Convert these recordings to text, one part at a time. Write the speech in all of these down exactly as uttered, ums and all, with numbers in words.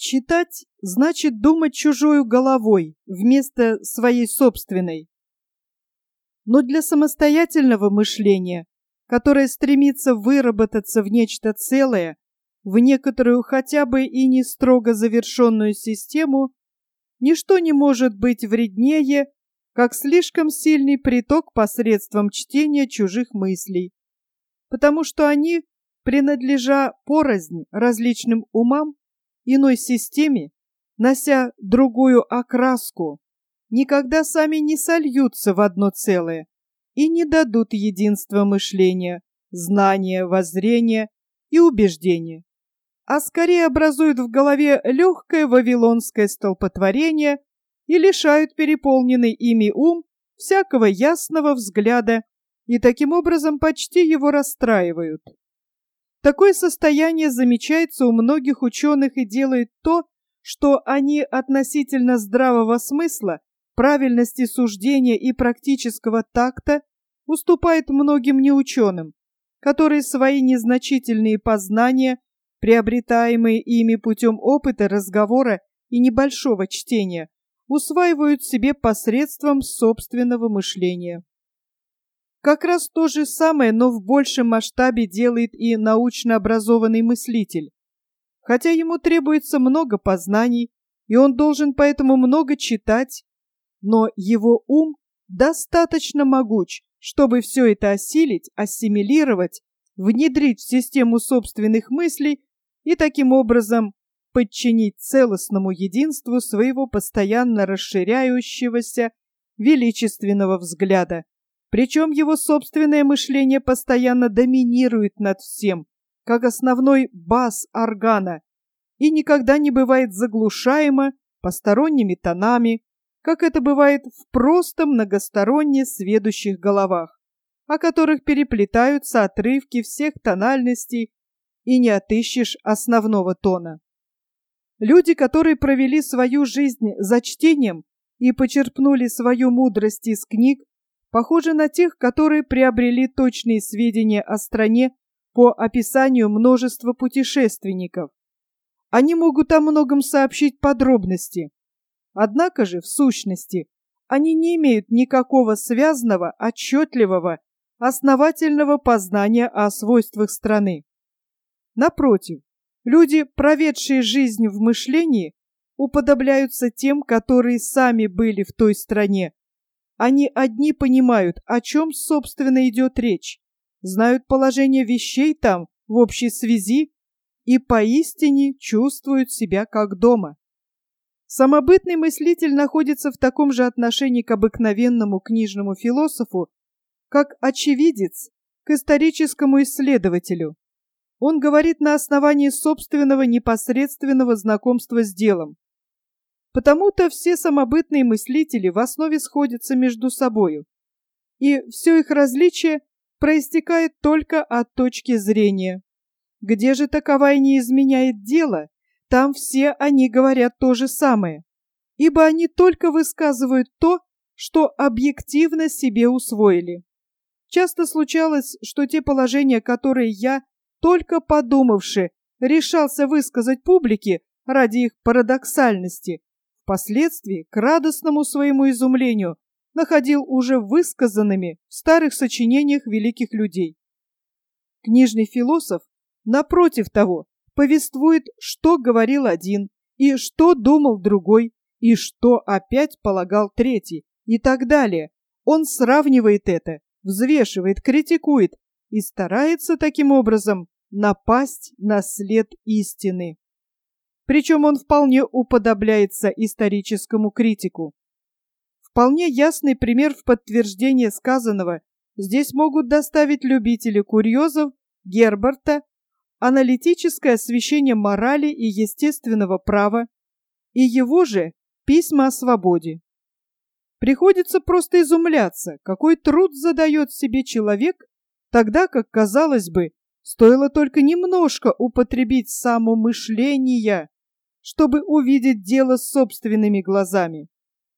Читать значит думать чужою головой вместо своей собственной. Но для самостоятельного мышления, которое стремится выработаться в нечто целое, в некоторую хотя бы и не строго завершенную систему, ничто не может быть вреднее, как слишком сильный приток посредством чтения чужих мыслей, потому что они, принадлежа порознь различным умам, иной системе, нося другую окраску, никогда сами не сольются в одно целое и не дадут единства мышления, знания, воззрения и убеждения, а скорее образуют в голове легкое вавилонское столпотворение и лишают переполненный ими ум всякого ясного взгляда и таким образом почти его расстраивают. Такое состояние замечается у многих ученых и делает то, что они относительно здравого смысла, правильности суждения и практического такта уступают многим неученым, которые свои незначительные познания, приобретаемые ими путем опыта, разговора и небольшого чтения, усваивают себе посредством собственного мышления. Как раз то же самое, но в большем масштабе делает и научно образованный мыслитель. Хотя ему требуется много познаний, и он должен поэтому много читать, но его ум достаточно могуч, чтобы все это осилить, ассимилировать, внедрить в систему собственных мыслей и таким образом подчинить целостному единству своего постоянно расширяющегося величественного взгляда. Причем его собственное мышление постоянно доминирует над всем, как основной бас органа, и никогда не бывает заглушаемо посторонними тонами, как это бывает в просто многосторонне сведущих головах, о которых переплетаются отрывки всех тональностей и не отыщешь основного тона. Люди, которые провели свою жизнь за чтением и почерпнули свою мудрость из книг, похожи на тех, которые приобрели точные сведения о стране по описанию множества путешественников. Они могут о многом сообщить подробности, однако же, в сущности, они не имеют никакого связанного, отчетливого, основательного познания о свойствах страны. Напротив, люди, проведшие жизнь в мышлении, уподобляются тем, которые сами были в той стране. Они одни понимают, о чем, собственно, идет речь, знают положение вещей там в общей связи и поистине чувствуют себя как дома. Самобытный мыслитель находится в таком же отношении к обыкновенному книжному философу, как очевидец к историческому исследователю. Он говорит на основании собственного непосредственного знакомства с делом. Потому-то все самобытные мыслители в основе сходятся между собою, и все их различие проистекает только от точки зрения. Где же таковая не изменяет дело, там все они говорят то же самое, ибо они только высказывают то, что объективно себе усвоили. Часто случалось, что те положения, которые я, только подумавши, решался высказать публике ради их парадоксальности, впоследствии, к радостному своему изумлению, находил уже высказанными в старых сочинениях великих людей. Книжный философ, напротив того, повествует, что говорил один, и что думал другой, и что опять полагал третий, и так далее. Он сравнивает это, взвешивает, критикует и старается таким образом напасть на след истины. Причем он вполне уподобляется историческому критику. Вполне ясный пример в подтверждение сказанного здесь могут доставить любители курьезов Герберта, аналитическое освещение морали и естественного права, и его же письма о свободе. Приходится просто изумляться, какой труд задает себе человек, тогда как, казалось бы, стоило только немножко употребить самомышление, чтобы увидеть дело собственными глазами.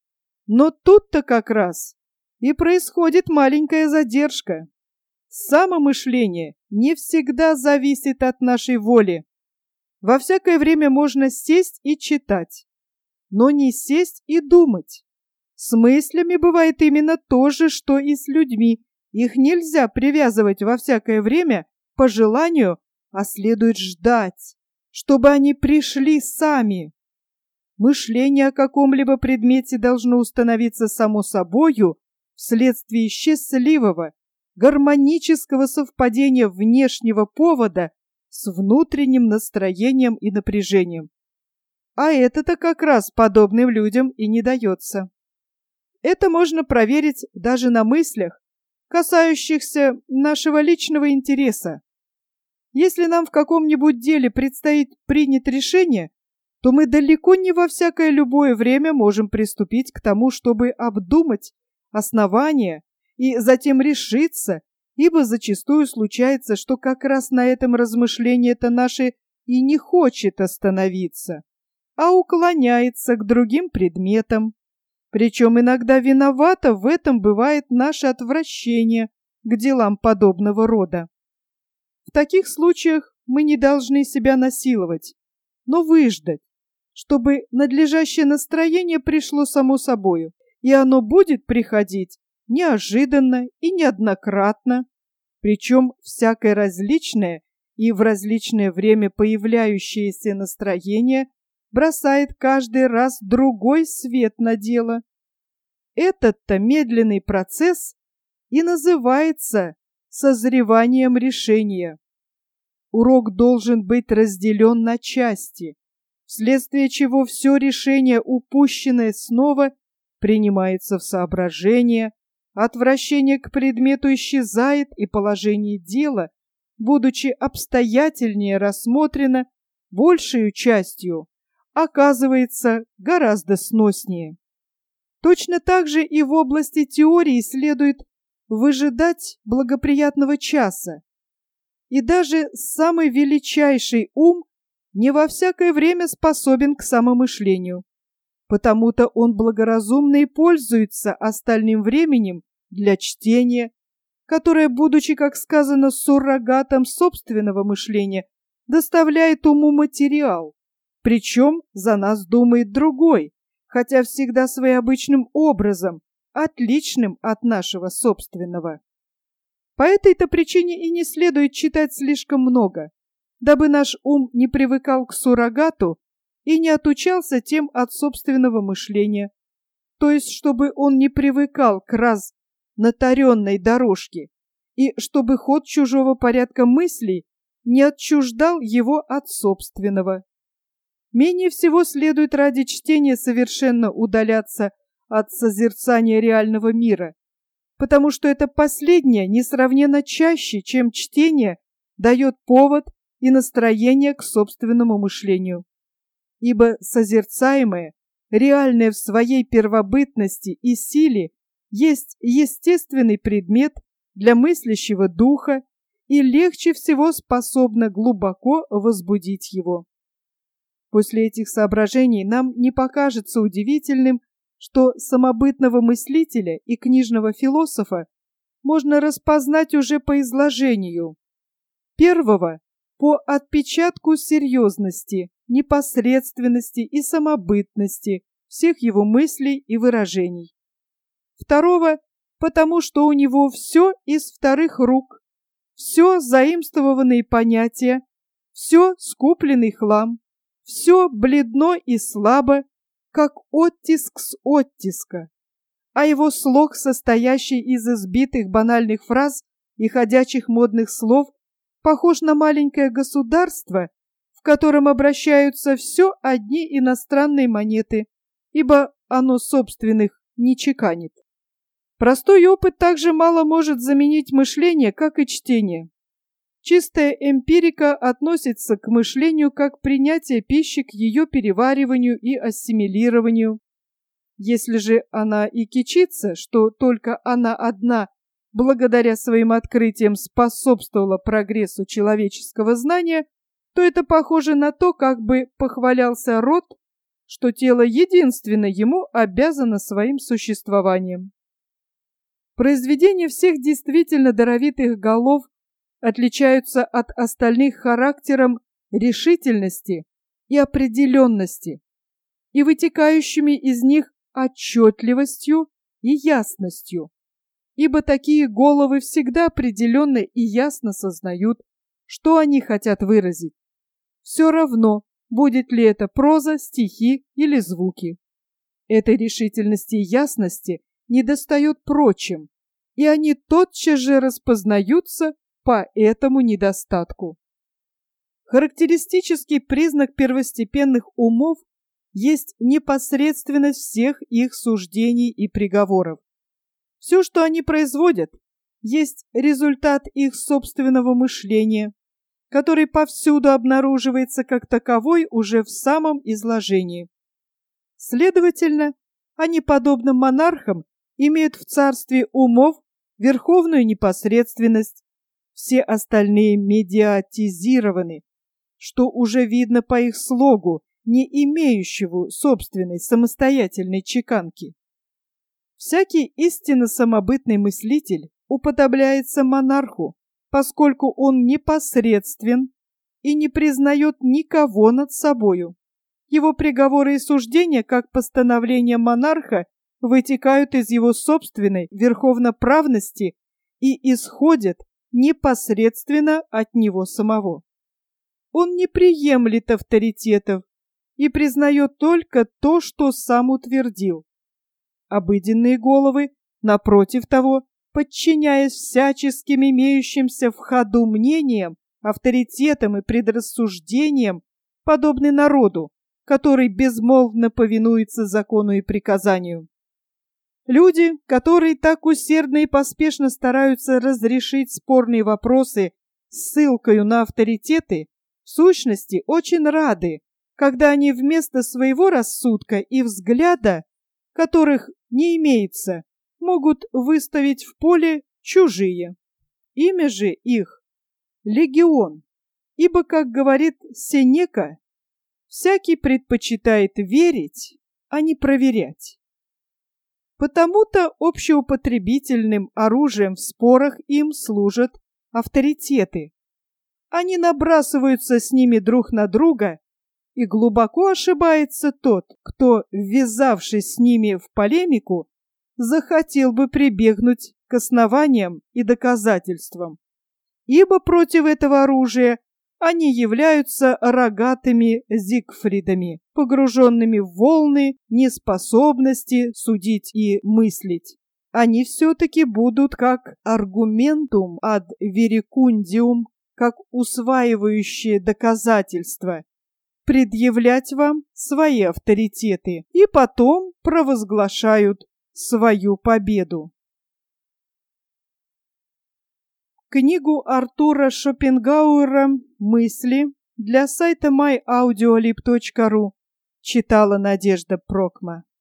Но тут-то как раз и происходит маленькая задержка. Самомышление не всегда зависит от нашей воли. Во всякое время можно сесть и читать, но не сесть и думать. С мыслями бывает именно то же, что и с людьми. Их нельзя привязывать во всякое время по желанию, а следует ждать, чтобы они пришли сами. Мышление о каком-либо предмете должно установиться само собою вследствие счастливого, гармонического совпадения внешнего повода с внутренним настроением и напряжением. А это-то как раз подобным людям и не дается. Это можно проверить даже на мыслях, касающихся нашего личного интереса. Если нам в каком-нибудь деле предстоит принять решение, то мы далеко не во всякое любое время можем приступить к тому, чтобы обдумать основания и затем решиться, ибо зачастую случается, что как раз на этом размышлении-то наше и не хочет остановиться, а уклоняется к другим предметам. Причем иногда виновато в этом бывает наше отвращение к делам подобного рода. В таких случаях мы не должны себя насиловать, но выждать, чтобы надлежащее настроение пришло само собою, и оно будет приходить неожиданно и неоднократно, причем всякое различное и в различное время появляющееся настроение бросает каждый раз другой свет на дело. Этот-то медленный процесс и называется созреванием решения. Урок должен быть разделен на части, вследствие чего все решение, упущенное снова, принимается в соображение, отвращение к предмету исчезает, и положение дела, будучи обстоятельнее рассмотрено большей частью, оказывается гораздо сноснее. Точно так же и в области теории следует выжидать благоприятного часа. И даже самый величайший ум не во всякое время способен к самомышлению. Потому-то он благоразумно и пользуется остальным временем для чтения, которое, будучи, как сказано, суррогатом собственного мышления, доставляет уму материал, причем за нас думает другой, хотя всегда своеобычным образом, отличным от нашего собственного. По этой-то причине и не следует читать слишком много, дабы наш ум не привыкал к суррогату и не отучался тем от собственного мышления, то есть чтобы он не привыкал к раз натаренной дорожке, и чтобы ход чужого порядка мыслей не отчуждал его от собственного. Менее всего следует ради чтения совершенно удаляться от созерцания реального мира, потому что это последнее несравненно чаще, чем чтение, дает повод и настроение к собственному мышлению. Ибо созерцаемое, реальное в своей первобытности и силе, есть естественный предмет для мыслящего духа и легче всего способно глубоко возбудить его. После этих соображений нам не покажется удивительным, что самобытного мыслителя и книжного философа можно распознать уже по изложению. Первого – по отпечатку серьезности, непосредственности и самобытности всех его мыслей и выражений. Второго – потому что у него все из вторых рук, все заимствованные понятия, все скупленный хлам, все бледно и слабо, как оттиск с оттиска, а его слог, состоящий из избитых банальных фраз и ходячих модных слов, похож на маленькое государство, в котором обращаются все одни иностранные монеты, ибо оно собственных не чеканит. Простой опыт также мало может заменить мышление, как и чтение. Чистая эмпирика относится к мышлению как принятие пищи к ее перевариванию и ассимилированию. Если же она и кичится, что только она одна, благодаря своим открытиям, способствовала прогрессу человеческого знания, то это похоже на то, как бы похвалялся род, что тело единственно ему обязано своим существованием. Произведения всех действительно даровитых голов отличаются от остальных характером решительности и определенности, и вытекающими из них отчетливостью и ясностью, ибо такие головы всегда определенно и ясно сознают, что они хотят выразить. Все равно, будет ли это проза, стихи или звуки. Этой решительности и ясности недостает прочим, и они тотчас же распознаются по этому недостатку. Характеристический признак первостепенных умов есть непосредственность всех их суждений и приговоров. Все, что они производят, есть результат их собственного мышления, который повсюду обнаруживается как таковой уже в самом изложении. Следовательно, они, подобно монархам, имеют в царстве умов верховную непосредственность, все остальные медиатизированы, что уже видно по их слогу, не имеющего собственной самостоятельной чеканки. Всякий истинно самобытный мыслитель уподобляется монарху, поскольку он непосредствен и не признает никого над собою. Его приговоры и суждения, как постановления монарха, вытекают из его собственной верховноправности и исходят непосредственно от него самого. Он не приемлет авторитетов и признает только то, что сам утвердил. Обыденные головы, напротив того, подчиняясь всяческим имеющимся в ходу мнениям, авторитетам и предрассуждениям, подобны народу, который безмолвно повинуется закону и приказанию. Люди, которые так усердно и поспешно стараются разрешить спорные вопросы ссылкою на авторитеты, в сущности очень рады, когда они вместо своего рассудка и взгляда, которых не имеется, могут выставить в поле чужие. Имя же их — легион, ибо, как говорит Сенека, всякий предпочитает верить, а не проверять. Потому-то общеупотребительным оружием в спорах им служат авторитеты. Они набрасываются с ними друг на друга, и глубоко ошибается тот, кто, ввязавшись с ними в полемику, захотел бы прибегнуть к основаниям и доказательствам, ибо против этого оружия они являются рогатыми Зигфридами, погруженными в волны неспособности судить и мыслить. Они все-таки будут как аргументум ad verecundium, как усваивающие доказательства, предъявлять вам свои авторитеты и потом провозглашают свою победу. Книгу Артура Шопенгауэра «Мысли» для сайта май аудиолиб точка ру читала Надежда Прокма.